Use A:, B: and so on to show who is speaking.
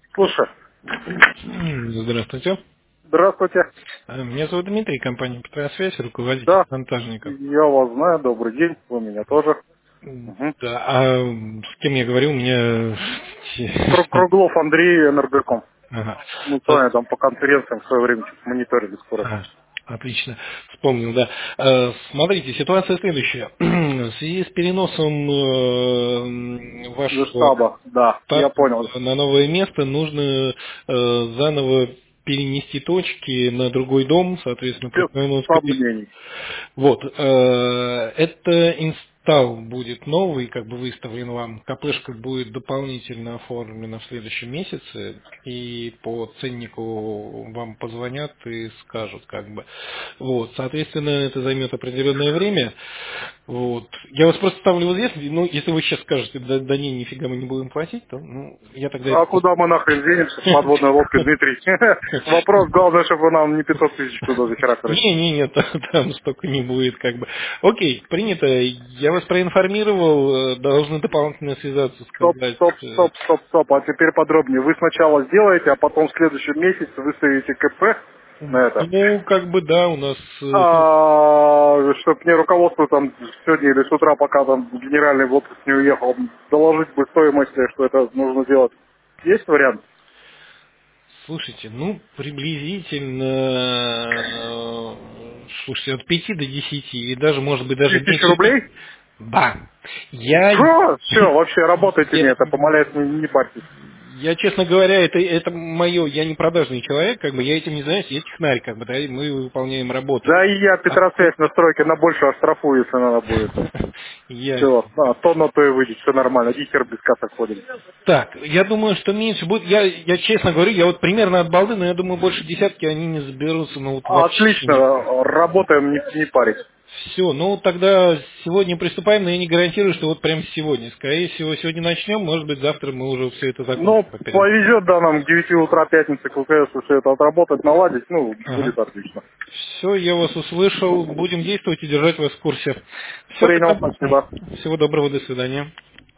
A: Слушай,
B: Здравствуйте.
A: здравствуйте.
B: Меня зовут Дмитрий, компания «Петросвязь», руководитель
A: Да,
B: монтажников.
A: я вас знаю, добрый день, вы меня тоже. Угу.
B: Да, а с кем я говорю, у меня...
A: Круглов Андрей, Энергоком.
B: Ага.
A: Мы с вами там по конференциям в свое время что-то мониторили скорость.
B: Отлично, вспомнил, да. Смотрите, ситуация следующая. В связи с переносом
A: Из
B: вашего
A: штаба, да, я
B: штата
A: понял.
B: на новое место нужно заново перенести точки на другой дом, соответственно,
A: Без
B: просто, наверное,
A: сомнений.
B: вот, это инсталл будет новый, как бы выставлен вам. КПшка будет дополнительно оформлена в следующем месяце, и по ценнику вам позвонят и скажут, как бы. Вот, соответственно, это займет определенное время. Вот. Я вас просто ставлю в известность, ну, если вы сейчас скажете, да не, нифига мы не будем платить, то, ну, я тогда это
A: А
B: просто...
A: куда мы нахрен денемся с подводной лодкой, Дмитрий? Вопрос, главное, чтобы вы нам не 500 тысяч туда захеракали.
B: Не, там столько не будет, как бы. Окей, принято. Я вас проинформировал, должны дополнительно связаться,
A: Стоп,
B: сказать.
A: стоп, стоп, стоп, стоп. А теперь подробнее. Вы сначала сделаете, а потом в следующем месяце выставите КП на это.
B: Ну, как бы да, у нас
A: Чтоб мне руководство там сегодня или с утра, пока там генеральный в отпуск не уехал, доложить бы стоимость, что это нужно делать. Есть вариант?
B: слушайте, ну, приблизительно, слушайте, от 5 до 10 и даже, может быть, даже
A: 1000
B: меньше.
A: рублей?
B: Да. Я,
A: Все, вообще работайте мне
B: я,
A: это, помоляюсь, не парьтесь.
B: Я, честно говоря, это мое, я не продажный человек, как бы я этим не занимаюсь, я технарь, как бы, да, и мы выполняем работы.
A: Да и я
B: А
A: Петросвязь на стройке на больше оштрафую, если надо будет.
B: я...
A: Все, то на то и выйдет, все нормально, дихер без касок ходим.
B: Так, я думаю, что меньше будет. Я честно говорю, я вот примерно от балды, но я думаю, больше десятки они не заберутся, ну вот вообще никак.
A: Отлично, работаем, не парить.
B: Все, ну тогда сегодня приступаем, но я не гарантирую, что вот прямо сегодня. Скорее всего, сегодня начнем, может быть, завтра мы уже все это
A: Ну,
B: закончим по периоду.
A: повезет, да, нам к 9 утра пятницы к УКС все это отработать, наладить, ну,
B: Ага.
A: будет отлично.
B: Все, я вас услышал. Будем действовать и держать вас в курсе. Все,
A: Принял,
B: тогда.
A: спасибо.
B: Всего доброго, до свидания.